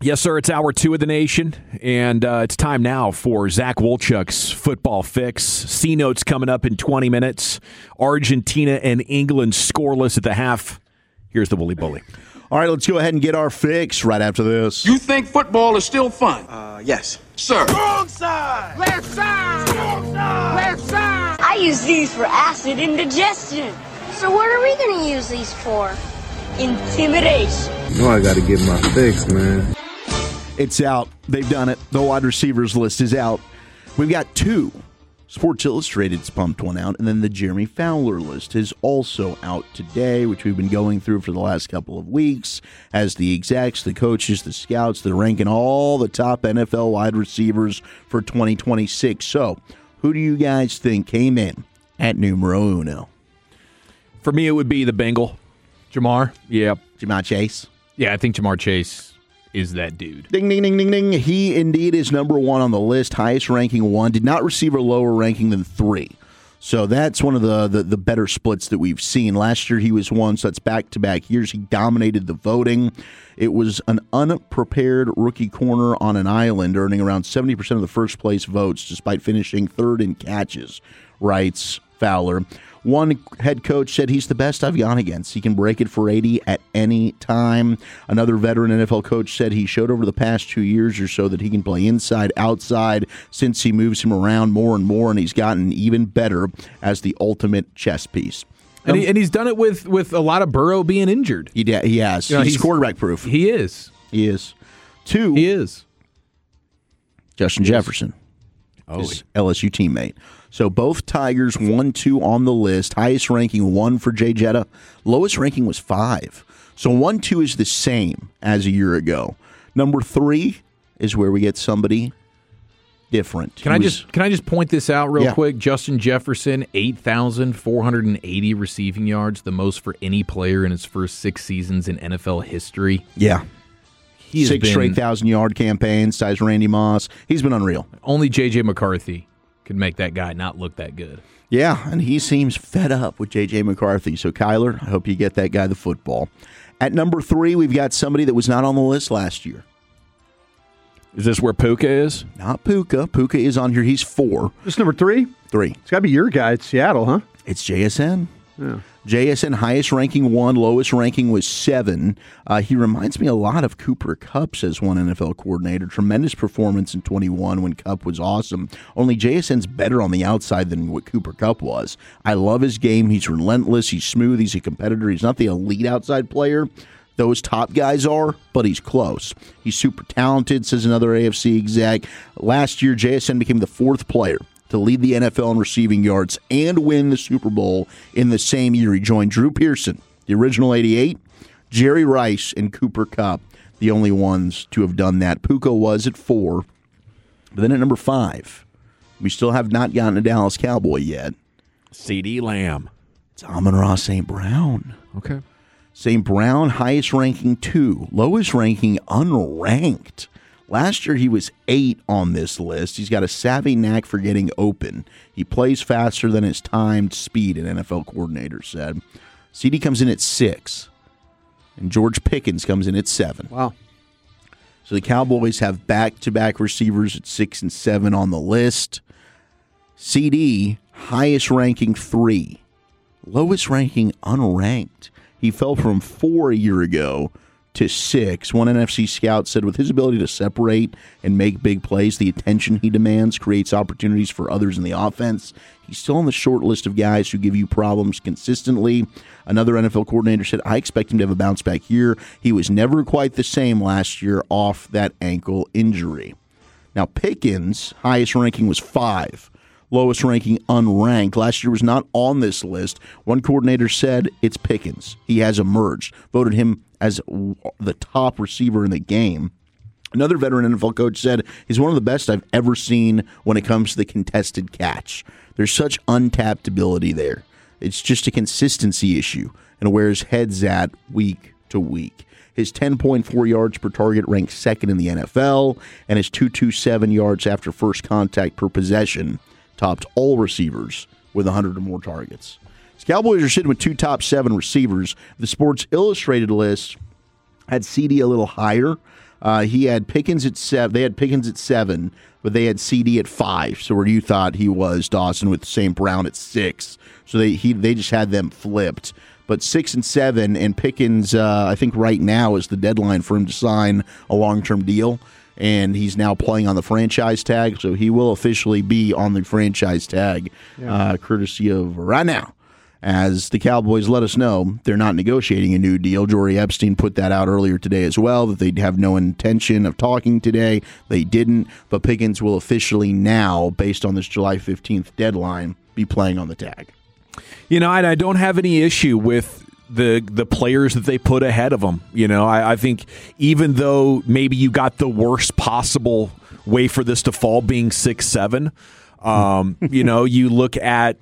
Yes, sir. It's hour 2 of the nation, and it's time now for Zach Wolchuk's Football Fix. C-Notes coming up in 20 minutes. Argentina and England scoreless at the half. Here's the Wooly Bully. All right, let's go ahead and get our fix right after this. You think football is still fun? Yes. Sir. Wrong side! Left side! Wrong side! Left side! I use these for acid indigestion. So what are we going to use these for? Intimidation. You know I got to get my fix, man. It's out. They've done it. The wide receivers list is out. We've got 2. Sports Illustrated's pumped one out, and then the Jeremy Fowler list is also out today, which we've been going through for the last couple of weeks as the execs, the coaches, the scouts, they're ranking all the top NFL wide receivers for 2026. So, who do you guys think came in at numero uno? For me, it would be the Bengal. Jamar? Yeah. Jamar Chase? Yeah, I think Jamar Chase is that dude. Ding, ding, ding, ding, ding. He indeed is number 1 on the list, highest ranking 1. Did not receive a lower ranking than 3. So that's one of the better splits that we've seen. Last year he was 1, so that's back-to-back years. He dominated the voting. It was an unprepared rookie corner on an island, earning around 70% of the first-place votes, despite finishing 3rd in catches, writes Fowler. One head coach said he's the best I've gone against. He can break it for 80 at any time. Another veteran NFL coach said he showed over the past 2 years or so that he can play inside, outside, since he moves him around more and more, and he's gotten even better as the ultimate chess piece. And he's done it with a lot of Burrow being injured. He has. You know, he's quarterback proof. He is. He is. 2. He is. Justin Jefferson. His LSU teammate. So both Tigers 1-2 on the list. Highest ranking 1 for Jay Jetta. Lowest ranking was 5. So 1-2 is the same as a year ago. Number 3 is where we get somebody different. Can I just point this out real Yeah. quick? Justin Jefferson, 8,480 receiving yards, the most for any player in his first 6 seasons in NFL history. Yeah. He has 6 straight 1,000-yard campaigns, size Randy Moss. He's been unreal. Only J.J. McCarthy could make that guy not look that good. Yeah, and he seems fed up with J.J. McCarthy. So, Kyler, I hope you get that guy the football. At number 3, we've got somebody that was not on the list last year. Is this where Puka is? Not Puka. Puka is on here. He's 4. This number 3? 3. It's got to be your guy at Seattle, huh? It's JSN. Yeah. JSN, highest ranking 1, lowest ranking was 7. He reminds me a lot of Cooper Kupp, says one NFL coordinator. Tremendous performance in 21 when Kupp was awesome. Only JSN's better on the outside than what Cooper Kupp was. I love his game. He's relentless. He's smooth. He's a competitor. He's not the elite outside player. Those top guys are, but he's close. He's super talented, says another AFC exec. Last year, JSN became the 4th player to lead the NFL in receiving yards and win the Super Bowl in the same year. He joined Drew Pearson, the original 88, Jerry Rice, and Cooper Kupp, the only ones to have done that. Puka was at 4. But then at number 5, we still have not gotten a Dallas Cowboy yet. CeeDee Lamb. It's Amon-Ra St. Brown. Okay. St. Brown, highest ranking 2, lowest ranking unranked. Last year, he was 8 on this list. He's got a savvy knack for getting open. He plays faster than his timed speed, an NFL coordinator said. CD comes in at 6, and George Pickens comes in at 7. Wow. So the Cowboys have back-to-back receivers at 6 and 7 on the list. CD, highest ranking 3, lowest ranking unranked. He fell from 4 a year ago to 6. One NFC scout said with his ability to separate and make big plays, the attention he demands creates opportunities for others in the offense. He's still on the short list of guys who give you problems consistently. Another NFL coordinator said, I expect him to have a bounce back year. He was never quite the same last year off that ankle injury. Now, Pickens' highest ranking was 5. Lowest ranking unranked. Last year was not on this list. One coordinator said it's Pickens. He has emerged. Voted him as the top receiver in the game. Another veteran NFL coach said he's one of the best I've ever seen when it comes to the contested catch. There's such untapped ability there. It's just a consistency issue and where his head's at week to week. His 10.4 yards per target ranked 2nd in the NFL, and his 2.27 yards after first contact per possession topped all receivers with 100 or more targets. The Cowboys are sitting with 2 top 7 receivers. The Sports Illustrated list had CD a little higher. He had Pickens at 7. They had Pickens at 7, but they had CD at 5. So where you thought he was, Dawson, with St. Brown at 6. So they just had them flipped. But 6 and 7, and Pickens, I think right now is the deadline for him to sign a long-term deal. And he's now playing on the franchise tag, so he will officially be on the franchise tag, courtesy of right now. As the Cowboys let us know, they're not negotiating a new deal. Jory Epstein put that out earlier today as well, that they'd have no intention of talking today. They didn't, but Pickens will officially now, based on this July 15th deadline, be playing on the tag. I don't have any issue with the players that they put ahead of them. I think even though maybe you got the worst possible way for this to fall, being 6-7, you look at,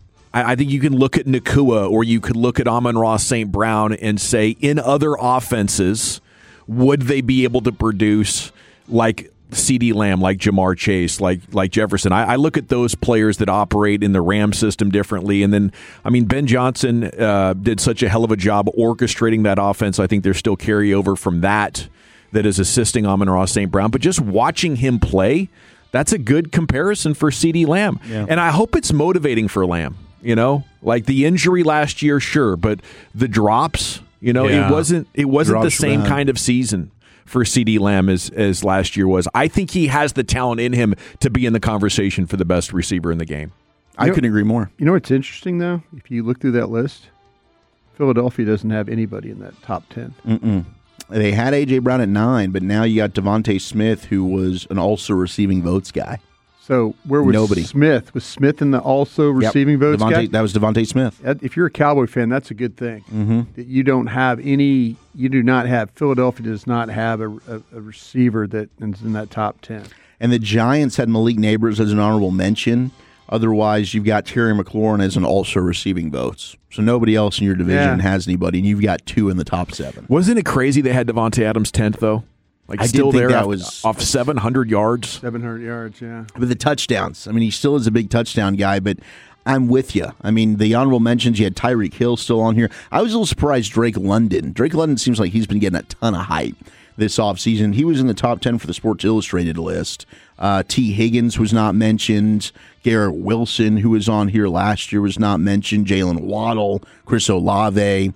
I think you can look at Nacua, or you could look at Amon-Ra St. Brown and say, in other offenses, would they be able to produce like CeeDee Lamb, like Jamar Chase, like Jefferson? I look at those players that operate in the Ram system differently. And then, Ben Johnson did such a hell of a job orchestrating that offense. I think there's still carryover from that is assisting Amon-Ra St. Brown. But just watching him play, that's a good comparison for CeeDee Lamb. Yeah. And I hope it's motivating for Lamb. Like the injury last year, sure, but the drops, it wasn't the same kind of season for CeeDee Lamb as last year was. I think he has the talent in him to be in the conversation for the best receiver in the game. I couldn't agree more. You know what's interesting, though? If you look through that list, Philadelphia doesn't have anybody in that top 10. Mm-mm. They had A.J. Brown at 9, but now you got Devontae Smith, who was an also receiving votes guy. So where was Nobody. Smith? Was Smith in the also receiving votes guy? That was Devontae Smith. If you're a Cowboy fan, that's a good thing. Mm-hmm. That you don't have any. You do not have. Philadelphia does not have a receiver that is in that top 10. And the Giants had Malik Neighbors as an honorable mention. Otherwise, you've got Terry McLaurin as an also receiving votes. So nobody else in your division has anybody, and you've got 2 in the top 7. Wasn't it crazy they had Devontae Adams 10th, though? Like, I still did think there that was off 700 yards. 700 yards, yeah. But the touchdowns. He still is a big touchdown guy, but I'm with you. The honorable mentions, you had Tyreek Hill still on here. I was a little surprised Drake London. Drake London seems like he's been getting a ton of hype this offseason. He was in the top 10 for the Sports Illustrated list. T. Higgins was not mentioned. Garrett Wilson, who was on here last year, was not mentioned. Jalen Waddle, Chris Olave,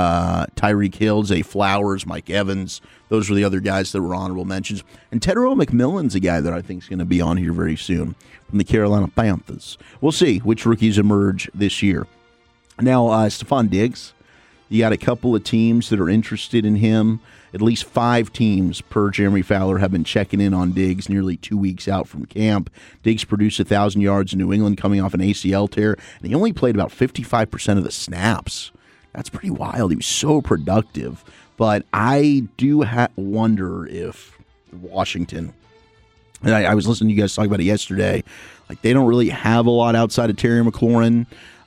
Tyreek Hill, Zay Flowers, Mike Evans. Those were the other guys that were honorable mentions. And Tedero McMillan's a guy that I think is going to be on here very soon from the Carolina Panthers. We'll see which rookies emerge this year. Now, Stephon Diggs, you got a couple of teams that are interested in him. At least 5 teams, per Jeremy Fowler, have been checking in on Diggs nearly 2 weeks out from camp. Diggs produced 1,000 yards in New England coming off an ACL tear, and he only played about 55% of the snaps. That's pretty wild. He was so productive. But I do wonder if Washington, and I was listening to you guys talk about it yesterday, like they don't really have a lot outside of Terry McLaurin.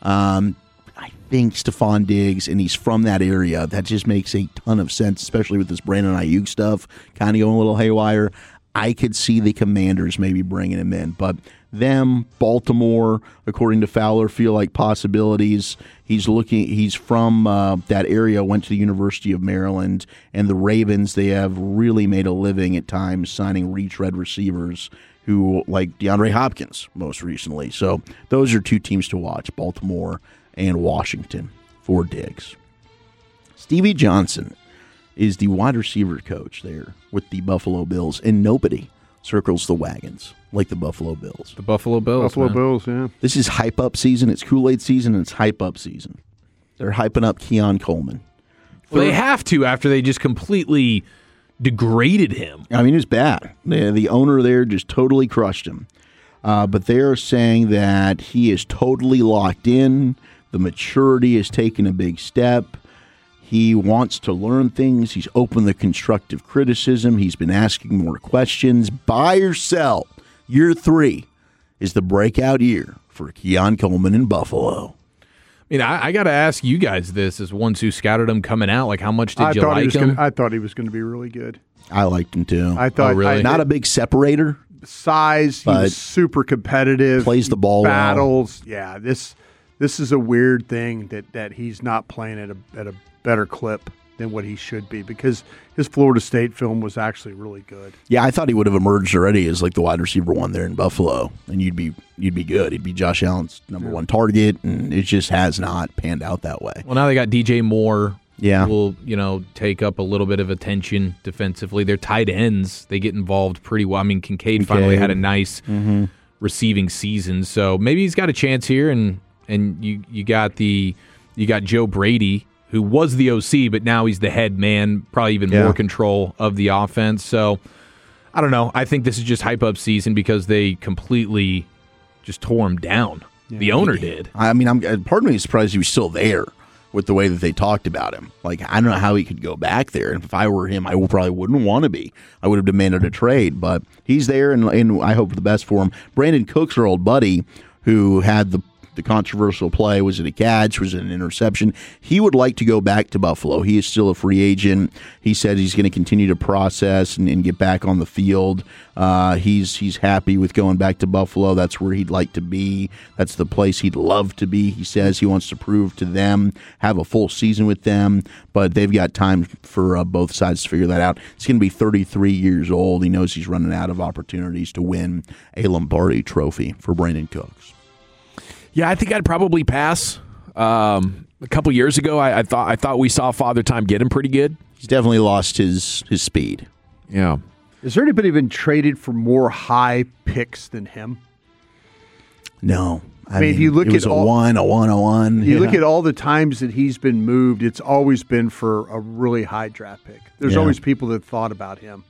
I think Stephon Diggs, and he's from that area, that just makes a ton of sense, especially with this Brandon Ayuk stuff kind of going a little haywire. I could see the Commanders maybe bringing him in, but them, Baltimore, according to Fowler, feel like possibilities. He's from that area, went to the University of Maryland, and the Ravens, they have really made a living at times signing retread receivers who, like DeAndre Hopkins most recently. So those are 2 teams to watch, Baltimore and Washington, for Diggs. Stevie Johnson is the wide receiver coach there with the Buffalo Bills, and nobody circles the wagons like the Buffalo Bills. The Buffalo Bills. Bills, yeah. This is hype-up season. It's Kool-Aid season, and it's hype-up season. They're hyping up Keon Coleman. Well, they have to after they just completely degraded him. It was bad. The owner there just totally crushed him. But they're saying that he is totally locked in. The maturity has taken a big step. He wants to learn things. He's open to constructive criticism. He's been asking more questions. Buy or sell, year 3 is the breakout year for Keon Coleman in Buffalo. I got to ask you guys this as ones who scouted him coming out. Like, how much did you like him? I thought he was going to be really good. I liked him, too. I thought, really? Not a big separator. Size, he was super competitive. Plays the ball battles. well. Yeah, this is a weird thing that he's not playing at a better clip than what he should be because his Florida State film was actually really good. Yeah, I thought he would have emerged already as like the wide receiver one there in Buffalo, and you'd be good. He'd be Josh Allen's number one target, and it just has not panned out that way. Well, now they got DJ Moore. Yeah, will take up a little bit of attention defensively. Their tight ends, they get involved pretty well. I mean, Kincaid finally had a nice receiving season, so maybe he's got a chance here. And you got Joe Brady, who was the OC, but now he's the head man, probably even more control of the offense. So I don't know. I think this is just hype up season because they completely just tore him down. Yeah. The owner did. I mean, part of me is surprised he was still there with the way that they talked about him. Like, I don't know how he could go back there. And if I were him, I probably wouldn't want to be. I would have demanded a trade, but he's there, and I hope the best for him. Brandon Cooks, our old buddy, who had the controversial play, was it a catch, was it an interception? He would like to go back to Buffalo. He is still a free agent. He said he's going to continue to process and get back on the field. He's happy with going back to Buffalo. That's where he'd like to be. That's the place he'd love to be. He says he wants to prove to them, have a full season with them, but they've got time for both sides to figure that out. He's going to be 33 years old. He knows he's running out of opportunities to win a Lombardi trophy for Brandon Cooks. Yeah, I think I'd probably pass. A couple years ago, I thought we saw Father Time get him pretty good. He's definitely lost his speed. Yeah. Has there anybody been traded for more high picks than him? No. I mean, if you look it was at a 101. You look at all the times that he's been moved, it's always been for a really high draft pick. There's always people that thought about him,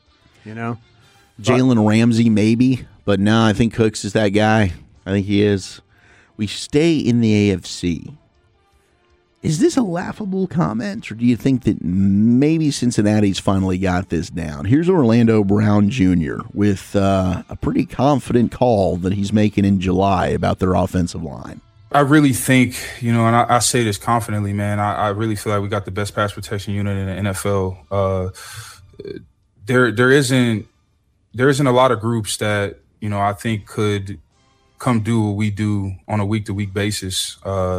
Jalen Ramsey, maybe, but no, I think Cooks is that guy. I think he is. We stay in the AFC. Is this a laughable comment, or do you think that maybe Cincinnati's finally got this down? Here's Orlando Brown Jr. with a pretty confident call that he's making in July about their offensive line. I really think, and I say this confidently, man, I really feel like we got the best pass protection unit in the NFL. There isn't a lot of groups that, I think could come do what we do on a week-to-week basis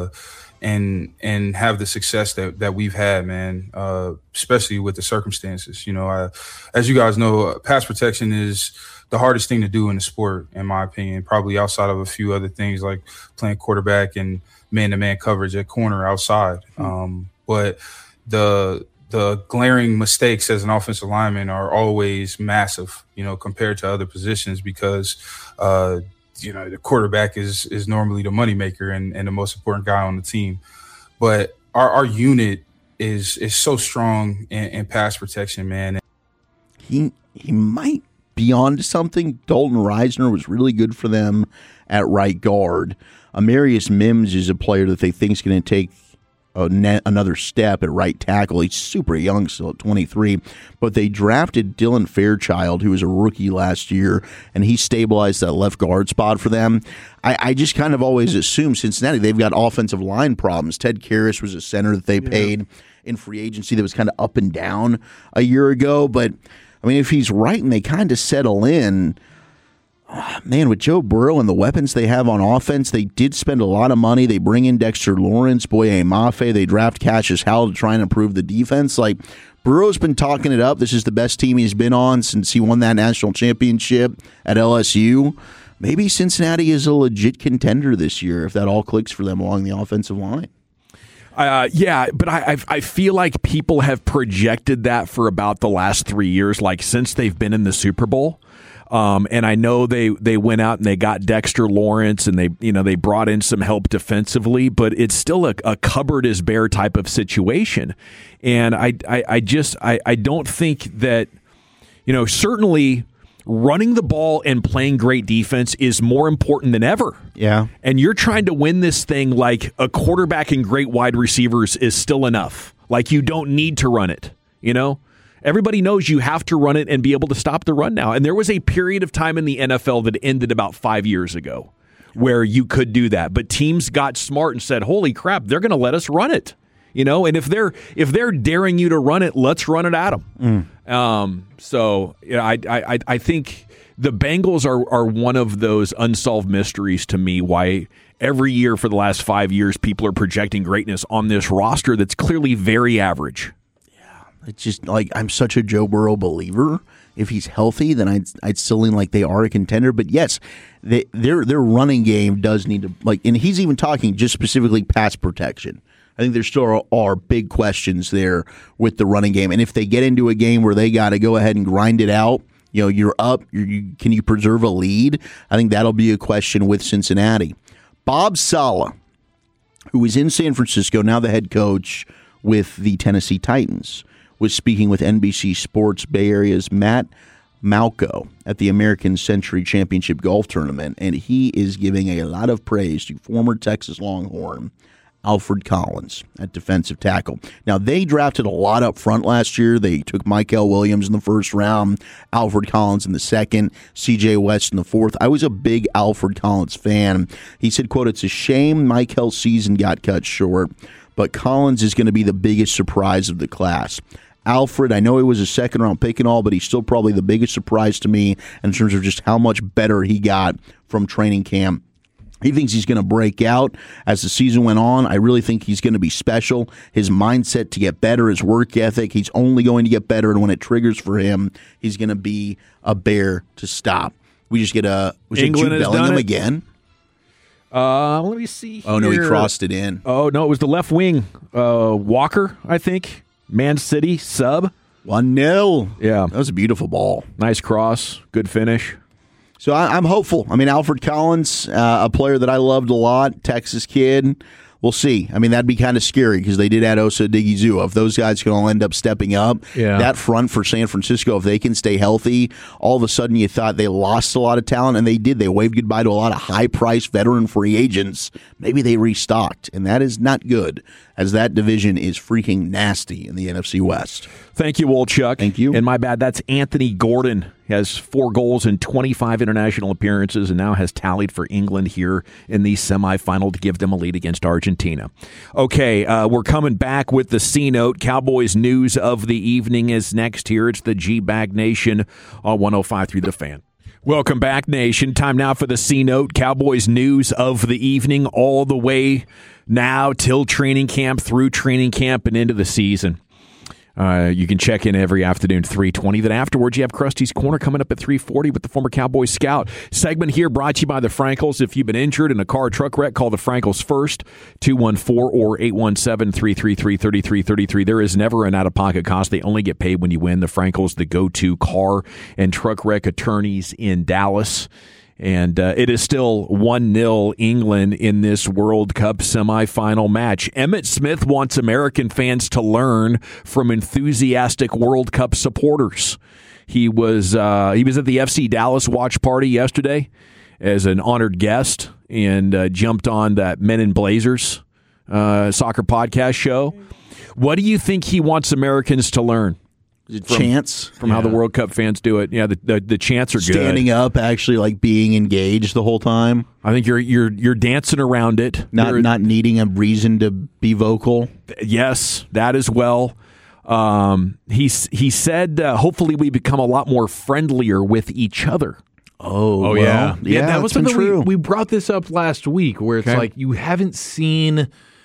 and have the success that we've had, man, especially with the circumstances. As you guys know, pass protection is the hardest thing to do in the sport, in my opinion, probably outside of a few other things like playing quarterback and man-to-man coverage at corner outside. But the glaring mistakes as an offensive lineman are always massive, compared to other positions because the quarterback is normally the moneymaker and the most important guy on the team. But our unit is so strong in pass protection, man. He might be on to something. Dalton Reisner was really good for them at right guard. Amarius Mims is a player that they think is going to take another step at right tackle. He's super young, still at 23, but they drafted Dylan Fairchild, who was a rookie last year, and he stabilized that left guard spot for them. I just kind of always assume Cincinnati, they've got offensive line problems. Ted Karras was a center that they paid in free agency that was kind of up and down a year ago, but I mean, if he's right and they kind of settle in, man, with Joe Burrow and the weapons they have on offense, they did spend a lot of money. They bring in Dexter Lawrence, Boye Mafe. They draft Cassius Howell to try and improve the defense. Like, Burrow's been talking it up. This is the best team he's been on since he won that national championship at LSU. Maybe Cincinnati is a legit contender this year if that all clicks for them along the offensive line. Yeah, but I feel like people have projected that for about the last 3 years, like since they've been in the Super Bowl. And I know they went out and they got Dexter Lawrence and they brought in some help defensively, but it's still a cupboard is bare type of situation. And I don't think that, certainly running the ball and playing great defense is more important than ever. Yeah. And you're trying to win this thing like a quarterback and great wide receivers is still enough. Like you don't need to run it, Everybody knows you have to run it and be able to stop the run now. And there was a period of time in the NFL that ended about 5 years ago where you could do that. But teams got smart and said, holy crap, they're going to let us run it. And if they're daring you to run it, let's run it at them. I think the Bengals are one of those unsolved mysteries to me, why every year for the last 5 years people are projecting greatness on this roster that's clearly very average. It's just like I'm such a Joe Burrow believer. If he's healthy, then I'd still lean like they are a contender. But yes, their running game does need to and he's even talking just specifically pass protection. I think there still are big questions there with the running game. And if they get into a game where they got to go ahead and grind it out, you're up. Can you preserve a lead? I think that'll be a question with Cincinnati. Bob Saleh, who is in San Francisco, now the head coach with the Tennessee Titans, was speaking with NBC Sports Bay Area's Matt Malco at the American Century Championship Golf Tournament, and he is giving a lot of praise to former Texas Longhorn Alfred Collins at defensive tackle. Now, they drafted a lot up front last year. They took Michael Williams in the first round, Alfred Collins in the second, C.J. West in the fourth. I was a big Alfred Collins fan. He said, quote, "It's a shame Michael's season got cut short, but Collins is going to be the biggest surprise of the class. Alfred, I know he was a second-round pick and all, but he's still probably the biggest surprise to me in terms of just how much better he got from training camp. He thinks he's going to break out as the season went on. I really think he's going to be special. His mindset to get better, his work ethic, he's only going to get better, and when it triggers for him, he's going to be a bear to stop." We just get Jude Bellingham again. Let me see here. Oh, no, he crossed it in. Oh, no, it was the left wing. Walker, I think. Man City, sub. 1-0. Yeah. That was a beautiful ball. Nice cross. Good finish. So I'm hopeful. I mean, Alfred Collins, a player that I loved a lot, Texas kid. We'll see. I mean, that'd be kind of scary because they did add Osa Odighizuwa. If those guys can all end up stepping up, that front for San Francisco, if they can stay healthy, all of a sudden you thought they lost a lot of talent, and they did. They waved goodbye to a lot of high-priced veteran free agents. Maybe they restocked, and that is not good, as that division is freaking nasty in the NFC West. Thank you, Wolchuk. Thank you. And my bad, that's Anthony Gordon. He has 4 goals in 25 international appearances and now has tallied for England here in the semifinal to give them a lead against Argentina. Okay, we're coming back with the C-Note. Cowboys news of the evening is next here. It's the G-Bag Nation on 105.3 The Fan. Welcome back, Nation. Time now for the C-Note. Cowboys news of the evening all the way now till training camp, through training camp, and into the season. You can check in every afternoon, 3:20. Then afterwards, you have Krusty's Corner coming up at 3:40 with the former Cowboy Scout. Segment here brought to you by the Frankels. If you've been injured in a car or truck wreck, call the Frankels first, 214 or 817-333-3333. There is never an out-of-pocket cost. They only get paid when you win. The Frankels, the go-to car and truck wreck attorneys in Dallas. And it is still 1-0 England in this World Cup semifinal match. Emmitt Smith wants American fans to learn from enthusiastic World Cup supporters. He was at the FC Dallas watch party yesterday as an honored guest and jumped on that Men in Blazers soccer podcast show. What do you think he wants Americans to learn? Chants from how the World Cup fans do it. Yeah, the chants are good. Standing up, actually, like being engaged the whole time. I think you're dancing around it, not needing a reason to be vocal. Yes, that as well. He said, hopefully we become a lot more friendlier with each other. Oh, yeah. That was something true. We brought this up last week, where it's like you haven't seen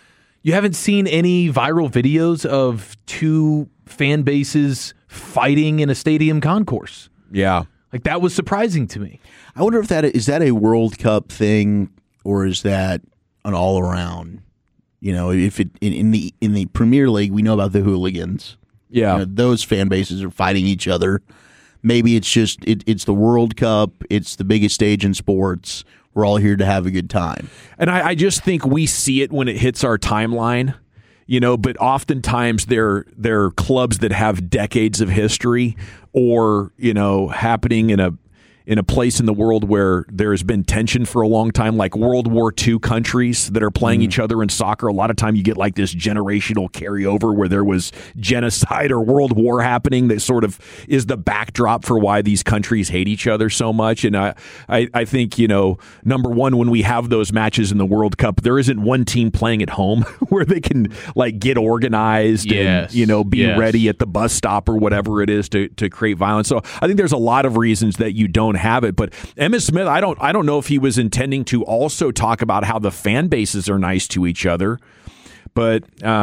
any viral videos of two fan bases fighting in a stadium concourse. Yeah. Like, that was surprising to me. I wonder if is that a World Cup thing, or is that an all around? If it in the Premier League, we know about the hooligans. Yeah. Those fan bases are fighting each other. Maybe it's just it's the World Cup, it's the biggest stage in sports. We're all here to have a good time. And I just think we see it when it hits our timeline. But oftentimes they're clubs that have decades of history, or happening in a place in the world where there has been tension for a long time, like World War II countries that are playing each other in soccer. A lot of time you get like this generational carryover where there was genocide or World War happening that sort of is the backdrop for why these countries hate each other so much. And I think, number one, when we have those matches in the World Cup, there isn't one team playing at home where they can like get organized and, be ready at the bus stop or whatever it is to create violence. So I think there's a lot of reasons that you don't have it. But Emmitt Smith, I don't know if he was intending to also talk about how the fan bases are nice to each other. But,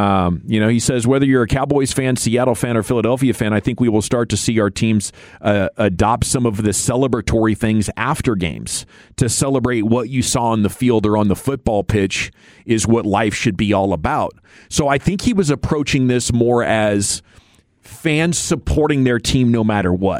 he says, whether you're a Cowboys fan, Seattle fan, or Philadelphia fan, I think we will start to see our teams adopt some of the celebratory things after games. To celebrate what you saw on the field or on the football pitch is what life should be all about. So I think he was approaching this more as fans supporting their team no matter what.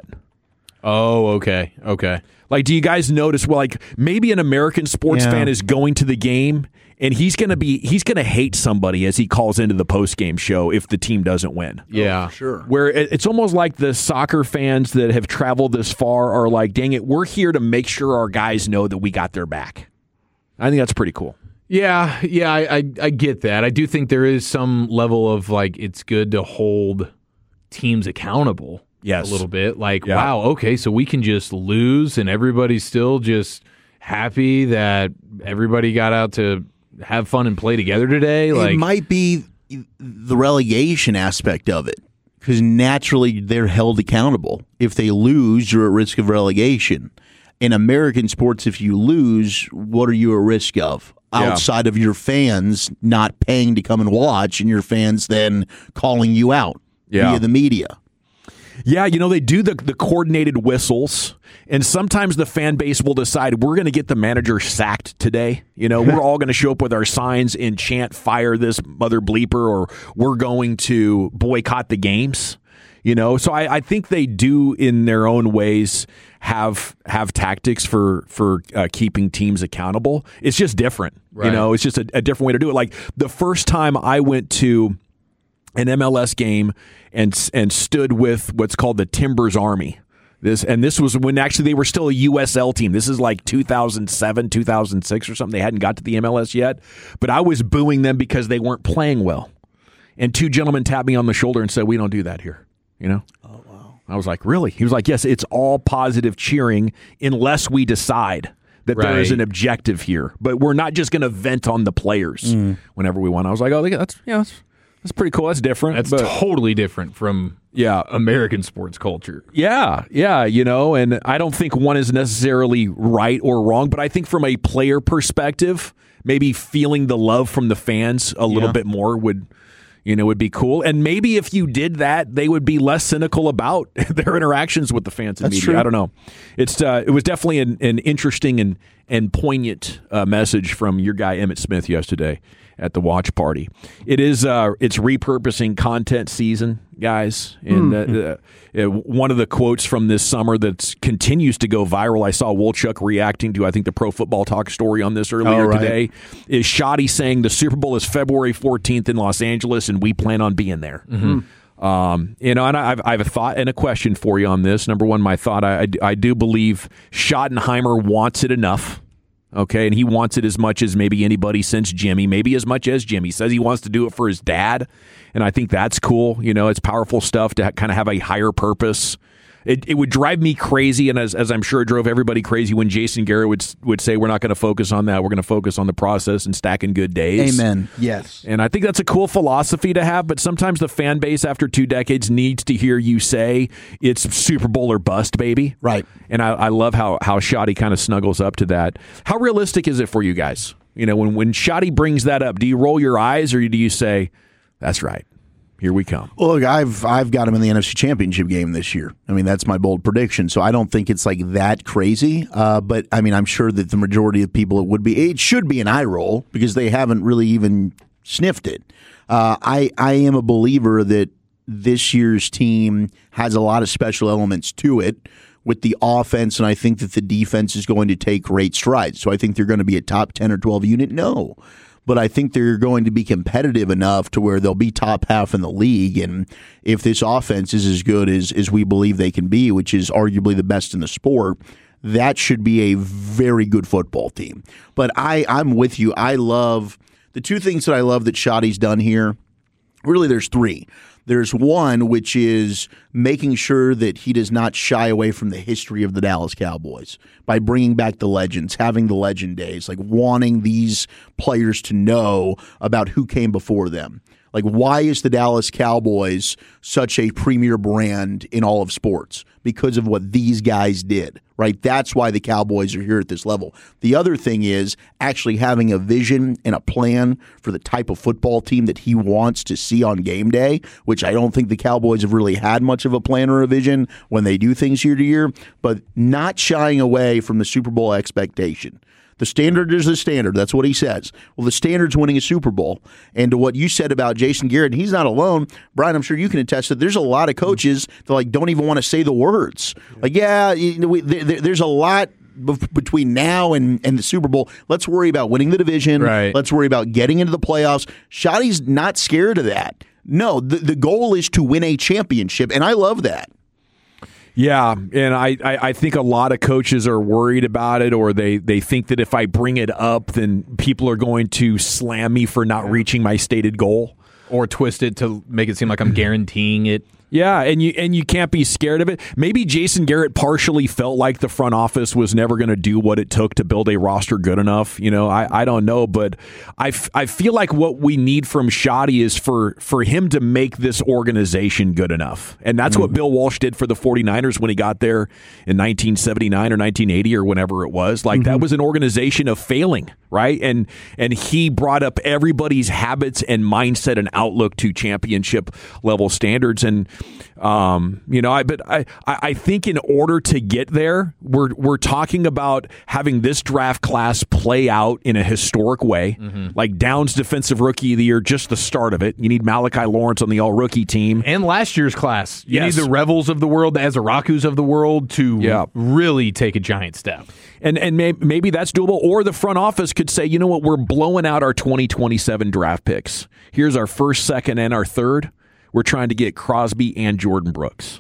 Oh, okay. Like, do you guys notice, maybe an American sports fan is going to the game and he's going to hate somebody as he calls into the post-game show if the team doesn't win. Yeah. Sure. Where it's almost like the soccer fans that have traveled this far are like, dang it, we're here to make sure our guys know that we got their back. I think that's pretty cool. Yeah, I get that. I do think there is some level of, it's good to hold teams accountable. Yes. A little bit. Wow, okay, so we can just lose and everybody's still just happy that everybody got out to have fun and play together today. It might be the relegation aspect of it, because naturally they're held accountable. If they lose, you're at risk of relegation. In American sports, if you lose, what are you at risk of? Outside of your fans not paying to come and watch, and your fans then calling you out via the media. Yeah, they do the coordinated whistles, and sometimes the fan base will decide we're going to get the manager sacked today. We're all going to show up with our signs and chant "fire this mother bleeper," or we're going to boycott the games. So I think they do in their own ways have tactics for keeping teams accountable. It's just different. Right. It's just a different way to do it. Like the first time I went to an MLS game and stood with what's called the Timbers Army. This was when actually they were still a USL team. This is like 2007, 2006 or something. They hadn't got to the MLS yet. But I was booing them because they weren't playing well. And two gentlemen tapped me on the shoulder and said, "We don't do that here." Oh, wow. I was like, "Really?" He was like, "Yes, it's all positive cheering unless we decide that there is an objective here. But we're not just going to vent on the players whenever we want." I was like, "Oh, that's pretty cool. That's different. That's totally different from American sports culture." Yeah, and I don't think one is necessarily right or wrong, but I think from a player perspective, maybe feeling the love from the fans a little bit more would be cool. And maybe if you did that, they would be less cynical about their interactions with the fans and media. True. I don't know. It was definitely an interesting and poignant message from your guy Emmitt Smith yesterday at the watch party. It's repurposing content season, guys. And one of the quotes from this summer that continues to go viral, I saw Wolchuk reacting to, I think, the Pro Football Talk story on this earlier today, is Shoddy saying the Super Bowl is February 14th in Los Angeles and we plan on being there. And I have a thought and a question for you on this. Number one, my thought, I do believe Schottenheimer wants it enough. Okay, and he wants it as much as maybe anybody since Jimmy, maybe as much as Jimmy. Says he wants to do it for his dad, and I think that's cool. It's powerful stuff to kind of have a higher purpose. It would drive me crazy, and as I'm sure it drove everybody crazy when Jason Garrett would say, we're not going to focus on that. We're going to focus on the process and stacking good days. Amen. Yes. And I think that's a cool philosophy to have, but sometimes the fan base after 2 decades needs to hear you say it's Super Bowl or bust, baby. Right. And I love how Shoddy kind of snuggles up to that. How realistic is it for you guys? When Shoddy brings that up, do you roll your eyes or do you say, that's right? Here we come. Well, look, I've got him in the NFC Championship game this year. I mean, that's my bold prediction. So I don't think it's like that crazy. But I mean, I'm sure that the majority of people it should be an eye roll because they haven't really even sniffed it. I am a believer that this year's team has a lot of special elements to it with the offense, and I think that the defense is going to take great strides. So I think they're going to be a top 10 or 12 unit. No. But I think they're going to be competitive enough to where they'll be top half in the league. And if this offense is as good as we believe they can be, which is arguably the best in the sport, that should be a very good football team. But I'm with you. I love the two things that I love that Shoddy's done here. Really, there's three. There's one which is making sure that he does not shy away from the history of the Dallas Cowboys by bringing back the legends, having the legend days, like wanting these players to know about who came before them. Like, why is the Dallas Cowboys such a premier brand in all of sports? Because of what these guys did, right? That's why the Cowboys are here at this level. The other thing is actually having a vision and a plan for the type of football team that he wants to see on game day, which I don't think the Cowboys have really had much of a plan or a vision when they do things year to year, but not shying away from the Super Bowl expectation. The standard is the standard. That's what he says. Well, the standard's winning a Super Bowl. And to what you said about Jason Garrett, he's not alone. Brian, I'm sure you can attest that there's a lot of coaches that don't even want to say the words. There's a lot between now and the Super Bowl. Let's worry about winning the division. Right. Let's worry about getting into the playoffs. Shotty's not scared of that. No, the goal is to win a championship, and I love that. Yeah, and I think a lot of coaches are worried about it, or they think that if I bring it up, then people are going to slam me for not reaching my stated goal. Or twist it to make it seem like I'm guaranteeing it. Yeah, and you can't be scared of it. Maybe Jason Garrett partially felt like the front office was never going to do what it took to build a roster good enough. I don't know, but I feel like what we need from Shotty is for him to make this organization good enough. And that's what Bill Walsh did for the 49ers when he got there in 1979 or 1980 or whenever it was. That was an organization of failing, right? And he brought up everybody's habits and mindset and outlook to championship level standards. And I think in order to get there, we're talking about having this draft class play out in a historic way. Like Downs Defensive Rookie of the Year, just the start of it. You need Malachi Lawrence on the all-rookie team. And last year's class. You Yes. need the Revels of the world, the Azarakus of the world to really take a giant step. And maybe that's doable. Or the front office could say, you know what, we're blowing out our 2027 draft picks. Here's our first, second, and our third. We're trying to get Crosby and Jordan Brooks,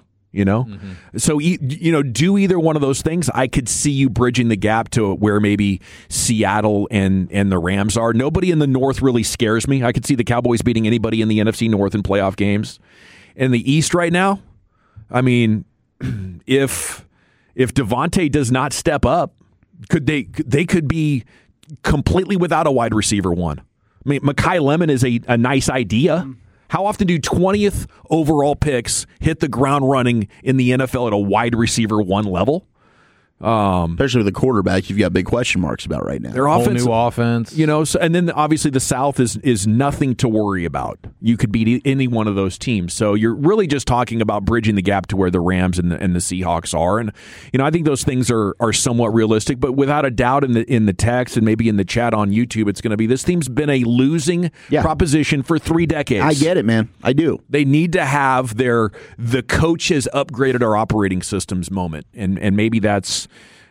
So, do either one of those things. I could see you bridging the gap to where maybe Seattle and the Rams are. Nobody in the North really scares me. I could see the Cowboys beating anybody in the NFC North in playoff games. In the East right now, I mean, if Devontae does not step up, they could be completely without a wide receiver one. I mean, Mekhi Lemon is a nice idea. How often do 20th overall picks hit the ground running in the NFL at a wide receiver one level? Especially with the quarterback, you've got big question marks about right now. Their Whole offense, new offense. and then obviously the South is nothing to worry about. You could beat any one of those teams. So you're really just talking about bridging the gap to where the Rams and the Seahawks are. And I think those things are somewhat realistic. But without a doubt, in the text and maybe in the chat on YouTube, it's going to be this team's been a losing proposition for 3 decades. I get it, man. I do. They need to have the coach has upgraded our operating systems moment, and maybe that's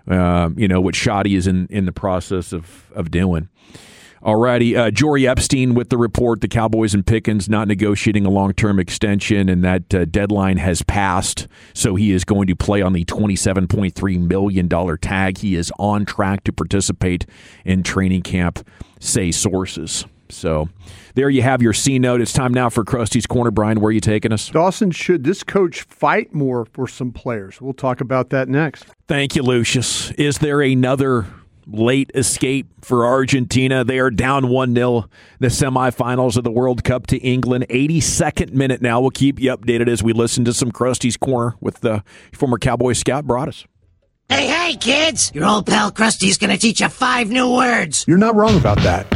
what Shotty is in the process of doing. Alrighty, Jory Epstein with the report. The Cowboys and Pickens not negotiating a long-term extension, and that deadline has passed. So he is going to play on the $27.3 million tag. He is on track to participate in training camp, say sources. So there you have your C note. It's time now for Krusty's Corner. Brian, where are you taking us? Dawson, should this coach fight more for some players? We'll talk about that next. Thank you, Lucius. Is there another late escape for Argentina? They are down 1-0 the semifinals of the World Cup to England. 82nd minute now. We'll keep you updated as we listen to some Krusty's Corner with the former Cowboy scout Broadus. Hey, kids! Your old pal Krusty's gonna teach you 5 new words. You're not wrong about that.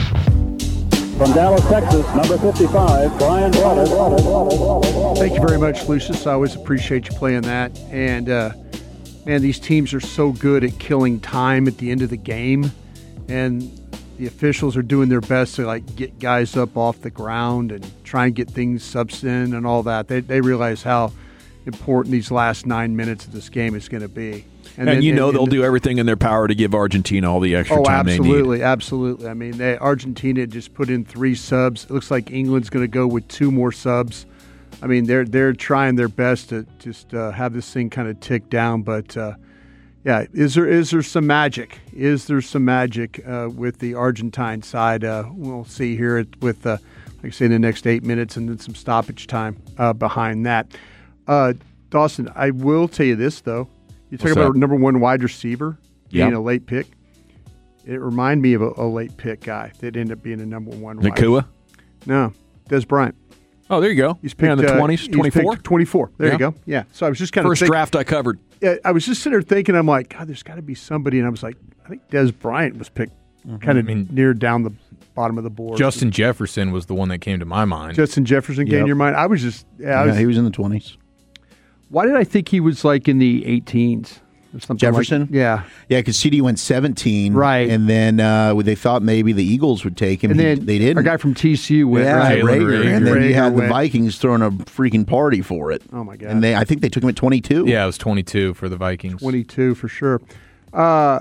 From Dallas, Texas, number 55, Brian Broadus. Thank you very much, Lucius. I always appreciate you playing that. And, man, these teams are so good at killing time at the end of the game. And the officials are doing their best to, get guys up off the ground and try and get things subs in and all that. They realize how important these last 9 minutes of this game is going to be. And they'll do everything in their power to give Argentina all the extra time they need. Absolutely. I mean, Argentina just put in 3 subs. It looks like England's going to go with 2 more subs. I mean, they're trying their best to just have this thing kind of tick down. But, is there some magic? Is there some magic with the Argentine side? We'll see here with like I say, in the next 8 minutes, and then some stoppage time behind that. Dawson, I will tell you this, though. You talk about a number one wide receiver being a late pick. It reminded me of a late pick guy that ended up being a number one wide receiver. Nakua? No, Des Bryant. Oh, there you go. He's picked in the 20s, 24? 24. There you go. Yeah. So I was just kind of First draft I covered. I was just sitting there thinking, I'm like, God, there's got to be somebody. And I was like, I think Des Bryant was picked kind of near down the bottom of the board. Justin Jefferson was the one that came to my mind. Justin Jefferson came to your mind? I was just, he was in the 20s. Why did I think he was like in the 18s? Or something Jefferson? Like, yeah, because CD went 17. Right. And then they thought maybe the Eagles would take him. And then they didn't. Our guy from TCU went, right? Rager. And then you had the went. Vikings throwing a freaking party for it. Oh, my God. And I think they took him at 22. Yeah, it was 22 for the Vikings. 22 for sure. But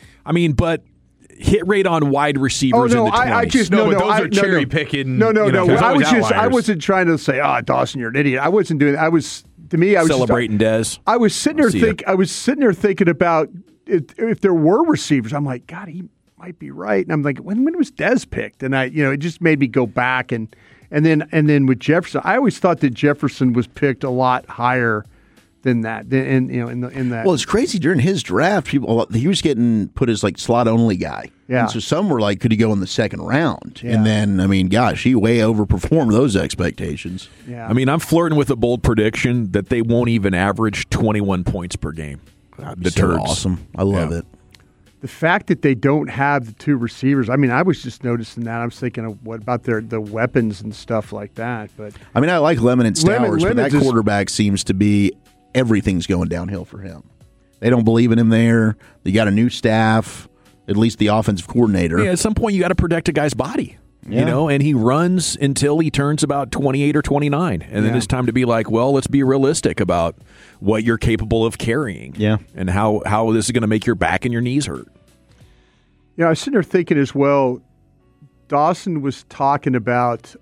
hit rate on wide receivers in the 20s. I just those are cherry picking. No. I wasn't trying to say, Dawson, you're an idiot. I wasn't doing that. To me, I was celebrating Dez. I was sitting there thinking about if there were receivers. I'm like, God, he might be right. And I'm like, when was Dez picked? And it just made me go back and then with Jefferson, I always thought that Jefferson was picked a lot higher than that. In that. Well, it's crazy during his draft. He was getting put as like slot only guy. Yeah. And so some were like, could he go in the second round? Yeah. And then, he way overperformed those expectations. Yeah. I'm flirting with a bold prediction that they won't even average 21 points per game. That'd be so awesome. I love it. The fact that they don't have the two receivers, I was just noticing that. I was thinking of what about the weapons and stuff like that. But I like Lemon and Stowers, but that Lemon's quarterback seems to be everything's going downhill for him. They don't believe in him there. They got a new staff, at least the offensive coordinator. Yeah, at some point you got to protect a guy's body. And he runs until he turns about 28 or 29. And then it's time to be like, well, let's be realistic about what you're capable of carrying. Yeah. And how this is going to make your back and your knees hurt. I was sitting there thinking as well, Dawson was talking about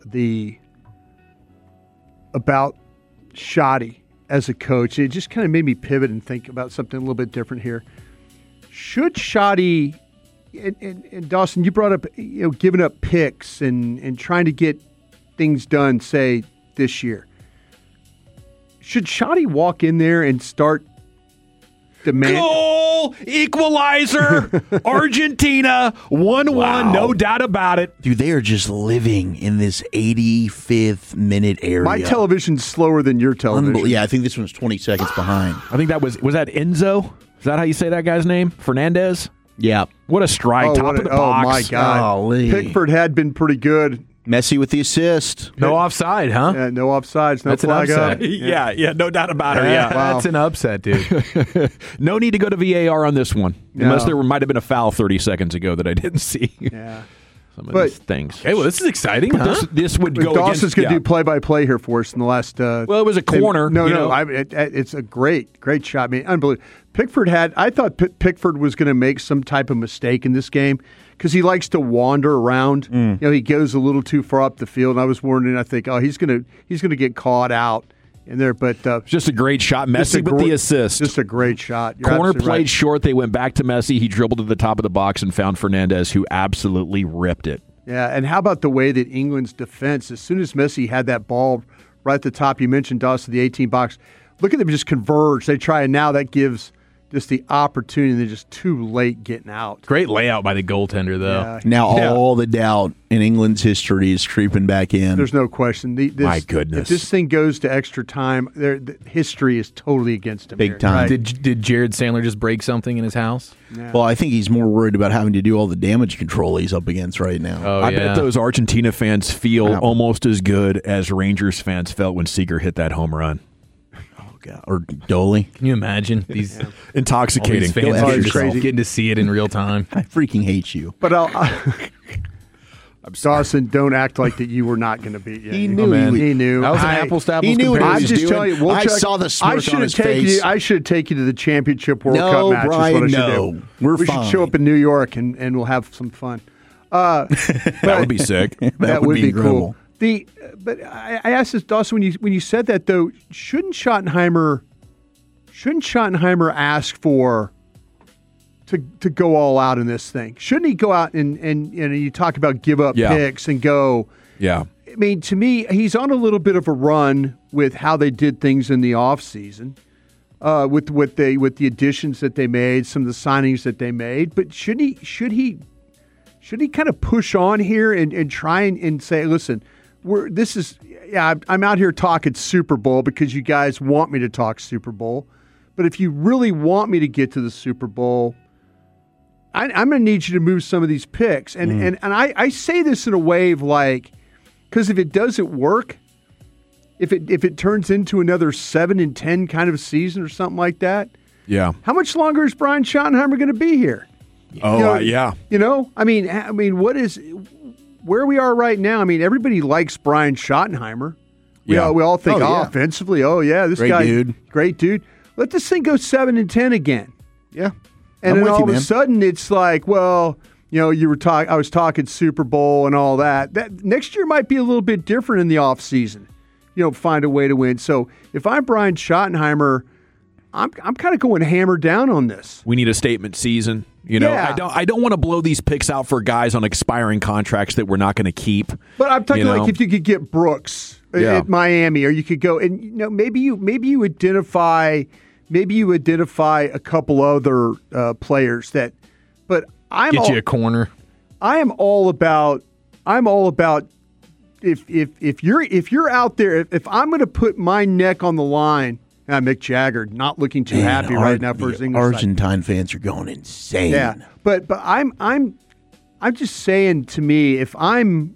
Shoddy as a coach. It just kind of made me pivot and think about something a little bit different here. Should Shoddy and Dawson, you brought up giving up picks and trying to get things done, say, this year. Should Shoddy walk in there and start demanding? Goal! Equalizer! Argentina! 1-1, no doubt about it. Dude, they are just living in this 85th minute area. My television's slower than your television. Yeah, I think this one's 20 seconds behind. I think that was that Enzo? Is that how you say that guy's name? Fernandez? Yeah. What a strike. Top of the box. Oh, my God. Golly. Pickford had been pretty good. Messi with the assist. No offside, huh? Yeah, no offsides, no That's flag an up. upset. Yeah, no doubt about it. Yeah. Wow. That's an upset, dude. No need to go to VAR on this one. No. Unless there might have been a foul 30 seconds ago that I didn't see. Yeah. Some of these things. Hey, well, this is exciting, huh? This would go Dawson's against... going to do play-by-play here for us in the last... well, it was a corner. It's a great shot. Unbelievable. I thought Pickford was going to make some type of mistake in this game because he likes to wander around. He goes a little too far up the field. And I was wondering, I think, he's going to get caught out in there. But just a great shot. Messi with the assist. Just a great shot. You're Corner absolutely played right. short. They went back to Messi. He dribbled to the top of the box and found Fernandez, who absolutely ripped it. Yeah, and how about the way that England's defense, as soon as Messi had that ball right at the top, you mentioned Dawson, the 18 box, look at them just converge. They try, and now that gives just the opportunity. They're just too late getting out. Great layout by the goaltender, though. Yeah. Now all the doubt in England's history is creeping back in. There's no question. My goodness. If this thing goes to extra time, the history is totally against him. Big here, time. right? Did Jared Sandler just break something in his house? Yeah. Well, I think he's more worried about having to do all the damage control he's up against right now. Oh, I bet those Argentina fans feel almost as good as Rangers fans felt when Seager hit that home run. God. Or Dolly. Can you imagine these intoxicating these fans Go just yourself. getting to see it in real time? I freaking hate you. But Dawson, don't act like that you were not going to beat you. He knew. He knew. That was an apples to apples he knew what comparison. he I'm was just doing. telling you. I saw the smirk on his face. I should take you to the championship World No, Cup match. Brian, is what I should no. do. We're we fine. should show up in New York and we'll have some fun. That would be sick. That would be incredible. cool. But I asked this, Dawson, when you said that though, shouldn't Schottenheimer ask for to go all out in this thing? Shouldn't he go out and you talk about give up Yeah. picks and go? Yeah. I mean, to me, he's on a little bit of a run with how they did things in the offseason, with the additions that they made, some of the signings that they made. But should he kind of push on here and try and say, listen, I'm out here talking Super Bowl because you guys want me to talk Super Bowl. But if you really want me to get to the Super Bowl, I'm going to need you to move some of these picks. And I say this in a way of like, because if it doesn't work, if it turns into another 7-10 kind of season or something like that, yeah. How much longer is Brian Schottenheimer going to be here? Yeah. I mean, where we are right now? I mean, everybody likes Brian Schottenheimer. We all think offensively. Oh yeah, this guy, great dude. Let this thing go 7-10 again. Yeah. And then all of a sudden it's like, well, I was talking Super Bowl and all that. That next year might be a little bit different in the offseason. Find a way to win. So if I'm Brian Schottenheimer, I'm kind of going hammer down on this. We need a statement season. I don't want to blow these picks out for guys on expiring contracts that we're not going to keep. But I'm talking like if you could get Brooks at Miami, or you could go and maybe you identify a couple other players that. But get you a corner. I am all about if you're out there, if I'm going to put my neck on the line. Mick Jagger not looking too happy right now for his English Argentine fans are going insane. Yeah, but I'm just saying, to me, if I'm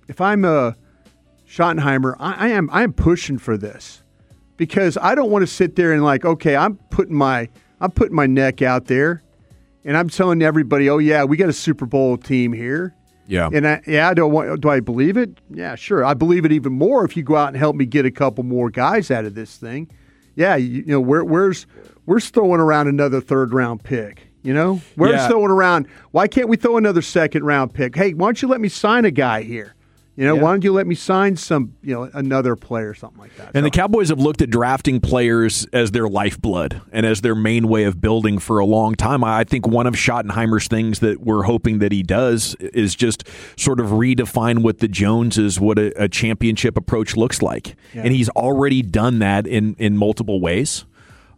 a Schottenheimer, I'm pushing for this because I don't want to sit there and like, okay, I'm putting my neck out there, and I'm telling everybody, oh yeah, we got a Super Bowl team here. Yeah, and do I believe it? Yeah, sure, I believe it even more if you go out and help me get a couple more guys out of this thing. Yeah, we're throwing around another third-round pick. We're throwing around. Why can't we throw another second-round pick? Hey, why don't you let me sign a guy here? Why don't you let me sign another player or something like that? And the Cowboys have looked at drafting players as their lifeblood and as their main way of building for a long time. I think one of Schottenheimer's things that we're hoping that he does is just sort of redefine what the Joneses, what a championship approach looks like. Yeah. And he's already done that in multiple ways.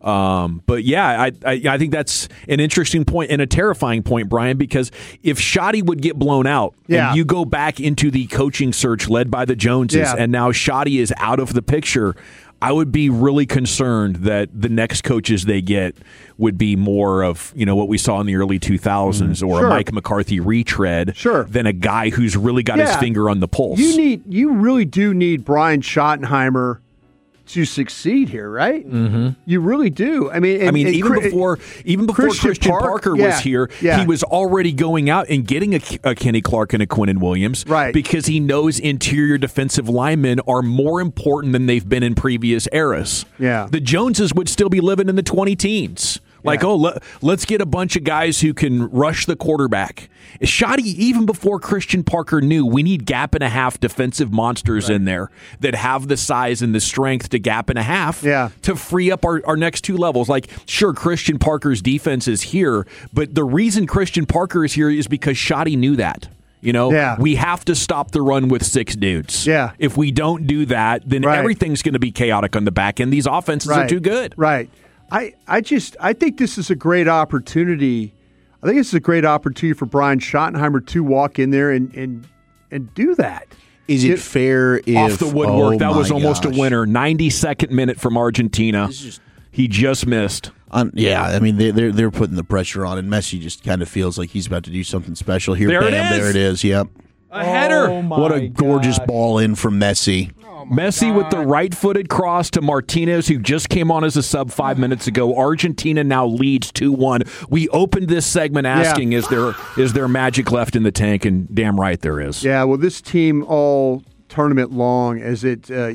But yeah, I think that's an interesting point and a terrifying point, Brian, because if Schotty would get blown out and you go back into the coaching search led by the Joneses and now Schotty is out of the picture, I would be really concerned that the next coaches they get would be more of, what we saw in the early 2000s or a Mike McCarthy retread than a guy who's really got his finger on the pulse. You really do need Brian Schottenheimer to succeed here, right? Mm-hmm. You really do. Even before Christian Parker was here, he was already going out and getting a Kenny Clark and a Quinnen Williams, right? Because he knows interior defensive linemen are more important than they've been in previous eras. Yeah, the Joneses would still be living in the 20-teens. Let's get a bunch of guys who can rush the quarterback. Schotty, even before Christian Parker knew, we need gap and a half defensive monsters in there that have the size and the strength to gap and a half to free up our next two levels. Like, sure, Christian Parker's defense is here, but the reason Christian Parker is here is because Schotty knew that. We have to stop the run with 6 dudes. Yeah. If we don't do that, then everything's going to be chaotic on the back end. These offenses are too good. Right. I think this is a great opportunity. I think it's a great opportunity for Brian Schottenheimer to walk in there and do that. Is it fair if off the woodwork? That was almost a winner. 92nd minute from Argentina. He just missed. They're putting the pressure on, and Messi just kind of feels like he's about to do something special here. There it is. Yep. A header. What a gorgeous ball in from Messi. Messi with the right-footed cross to Martinez, who just came on as a sub 5 minutes ago. Argentina now leads 2-1. We opened this segment asking, is there magic left in the tank? And damn right there is. Yeah, well, this team all tournament long, as it's been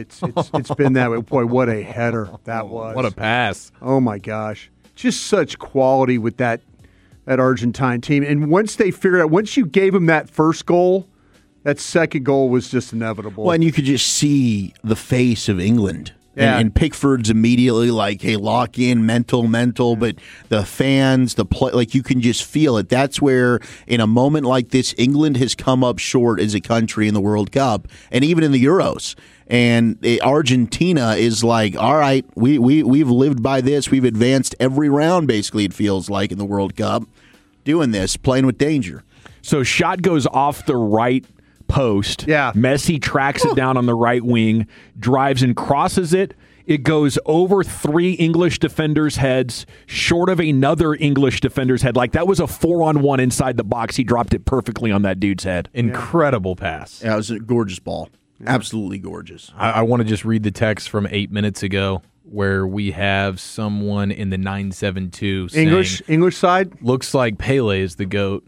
that way. Boy, what a header that was. What a pass. Oh, my gosh. Just such quality with that Argentine team. And once they figured out, once you gave them that first goal, that second goal was just inevitable. Well, and you could just see the face of England Yeah. And Pickford's immediately like, hey, lock in, mental. But the fans, the play, like you can just feel it. That's where, in a moment like this, England has come up short as a country in the World Cup and even in the Euros. And Argentina is like, all right, we've lived by this. We've advanced every round, basically, it feels like, in the World Cup, doing this, playing with danger. So shot goes off the right post. Yeah. Messi tracks it down on the right wing, drives and crosses it. It goes over 3 English defenders' heads, short of another English defender's head. Like, that was a 4-on-1 inside the box. He dropped it perfectly on that dude's head. Incredible pass. Yeah, it was a gorgeous ball. Absolutely gorgeous. I want to just read the text from 8 minutes ago where we have someone in the 972 saying, English side? Looks like Pele is the GOAT.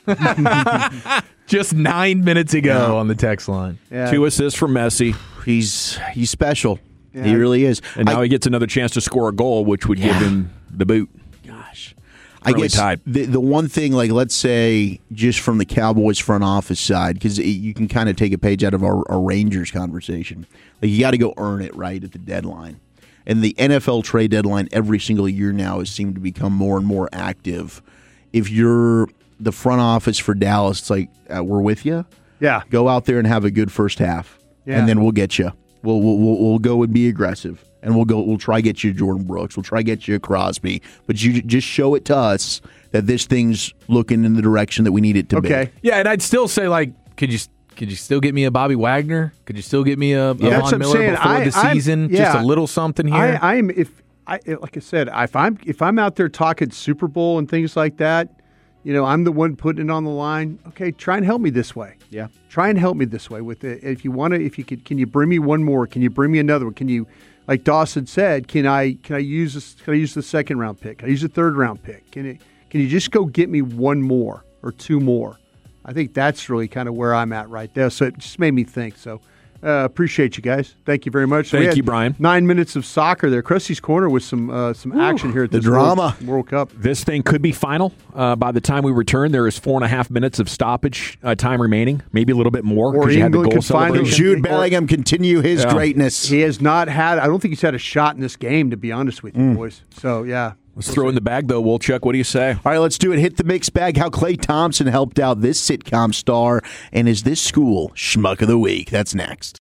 Just 9 minutes ago on the text line. Yeah. 2 assists from Messi. He's special. Yeah. He really is. And now he gets another chance to score a goal, which would give him the boot. Gosh. Really I guess tied. the one thing, like, let's say, just from the Cowboys front office side, because you can kind of take a page out of our Rangers conversation. Like, you got to go earn it, right, at the deadline. And the NFL trade deadline every single year now has seemed to become more and more active. If you're the front office for Dallas, it's like, we're with you. Yeah. Go out there and have a good first half, and then we'll get you. We'll go and be aggressive, and we'll try get you Jordan Brooks. We'll try get you Crosby, but you just show it to us that this thing's looking in the direction that we need it to be. Yeah, and I'd still say, like, could you still get me a Bobby Wagner? Could you still get me a Von Miller before the season? Just a little something here. Like I said, if I'm out there talking Super Bowl and things like that, you know, I'm the one putting it on the line. Okay, try and help me this way. Yeah. Try and help me this way with it. If you want to, can you bring me one more? Can you bring me another one? Can you, like Dawson said, can I use this? Can I use the second round pick? Can I use the third round pick? Can you just go get me one more or 2 more? I think that's really kind of where I'm at right there. So it just made me think. So appreciate you guys. Thank you very much. Thank you, Brian. 9 minutes of soccer there. Krusty's Corner with some action here at this World Cup. This thing could be final. By the time we return, there is 4.5 minutes of stoppage time remaining, maybe a little bit more because you had the goal celebration. Jude Bellingham continue his greatness. He has not had. I don't think he's had a shot in this game, to be honest with you, boys. So yeah. Let's throw in the bag, though, Wolchuk. What do you say? All right, let's do it. Hit the mixed bag. How Klay Thompson helped out this sitcom star, and is this school schmuck of the week? That's next.